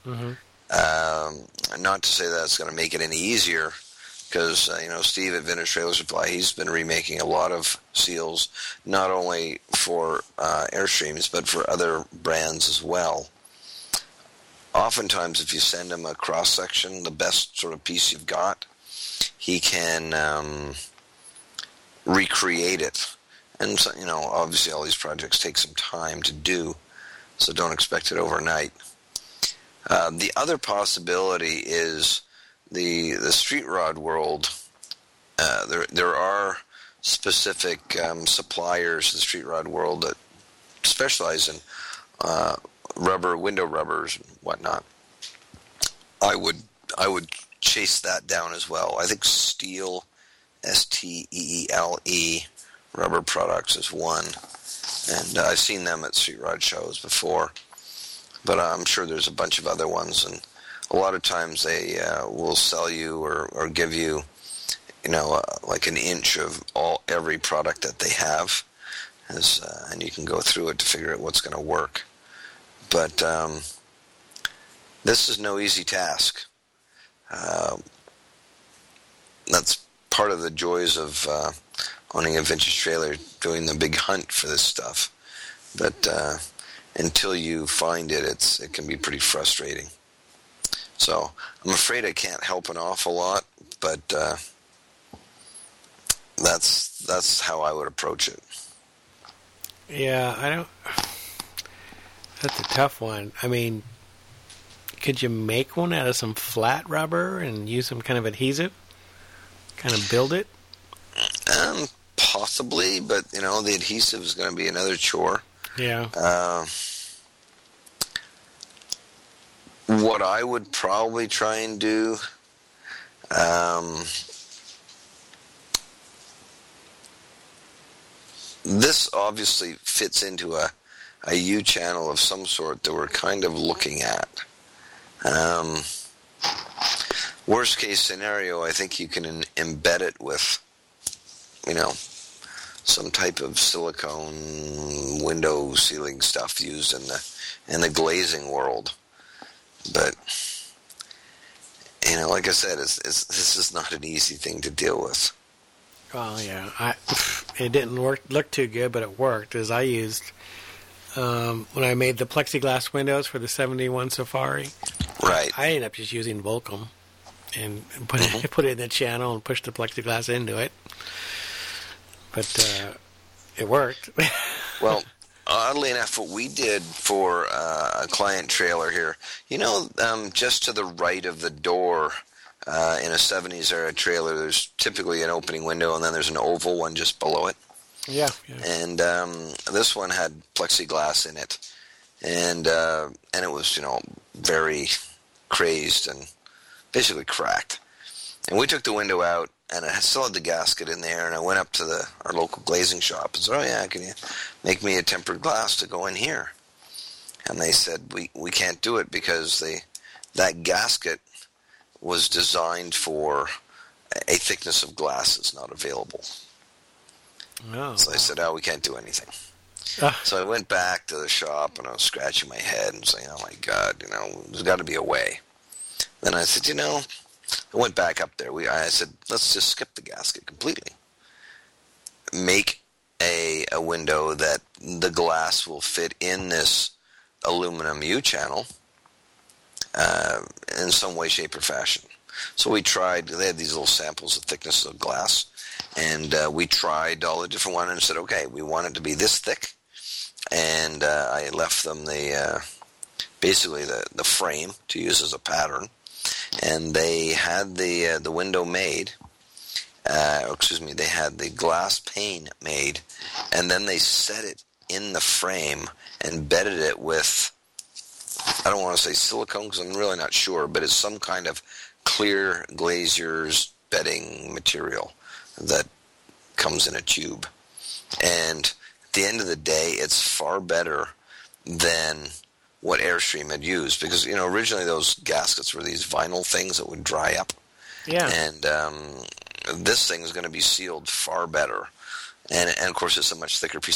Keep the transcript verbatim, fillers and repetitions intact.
Mm-hmm. Um, not to say that's going to make it any easier, because uh, you know, Steve at Vintage Trailer Supply, he's been remaking a lot of seals, not only for uh, Airstreams but for other brands as well. Oftentimes, if you send him a cross section, the best sort of piece you've got, he can um, recreate it. And so, you know, obviously, all these projects take some time to do, so don't expect it overnight. Uh, the other possibility is the the street rod world. Uh, there there are specific um, suppliers in the street rod world that specialize in uh, rubber, window rubbers and whatnot. I would I would chase that down as well. I think Steel, S T E E L E, Rubber Products is one, and uh, I've seen them at street rod shows before. But I'm sure there's a bunch of other ones, and a lot of times they uh, will sell you or, or give you, you know, uh, like an inch of all every product that they have, as, uh, and you can go through it to figure out what's going to work. But um, this is no easy task. Uh, that's part of the joys of uh, owning a vintage trailer, doing the big hunt for this stuff. But uh, until you find it, it's it can be pretty frustrating. So I'm afraid I can't help an awful lot, but uh, that's that's how I would approach it. Yeah, I don't. That's a tough one. I mean, could you make one out of some flat rubber and use some kind of adhesive? Kind of build it? Um, possibly, but you know, the adhesive is going to be another chore. Yeah. Uh, what I would probably try and do, um, this obviously fits into a, a U-channel of some sort that we're kind of looking at. Um, worst case scenario, I think you can in, embed it with, you know, some type of silicone window sealing stuff used in the in the glazing world. But you know, like I said, it's, it's, this is not an easy thing to deal with. Well, yeah, I, it didn't work look too good, but it worked. As I used um, when I made the plexiglass windows for the seventy-one Safari. Right. I ended up just using Volcom and put mm-hmm. it put it in the channel and pushed the plexiglass into it. But uh, it worked. Well, oddly enough, what we did for uh, a client trailer here, you know, um, just to the right of the door uh, in a seventies era trailer, there's typically an opening window, and then there's an oval one just below it. Yeah. yeah. And um, this one had plexiglass in it, and uh, and it was, you know, very crazed and basically cracked. And we took the window out, and it still had the gasket in there, and I went up to the our local glazing shop and said, oh yeah, can you make me a tempered glass to go in here? And they said, we, we can't do it because they, that gasket was designed for a thickness of glass that's not available. Oh, so wow. I said, oh, we can't do anything. Ah. So I went back to the shop, and I was scratching my head and saying, oh my God, you know, there's got to be a way. Then I said, you know, I went back up there. We, I said, let's just skip the gasket completely. Make a a window that the glass will fit in this aluminum U-channel uh, in some way, shape, or fashion. So we tried. They had these little samples of thickness of glass, and uh, we tried all the different ones and said, okay, we want it to be this thick. And uh, I left them the uh, basically the, the frame to use as a pattern. And they had the uh, the window made, uh, or excuse me, they had the glass pane made, and then they set it in the frame and bedded it with, I don't want to say silicone because I'm really not sure, but it's some kind of clear glazier's bedding material that comes in a tube. And at the end of the day, it's far better than what Airstream had used, because, you know, originally those gaskets were these vinyl things that would dry up. Yeah. And um, this thing is going to be sealed far better. And, and, of course, it's a much thicker piece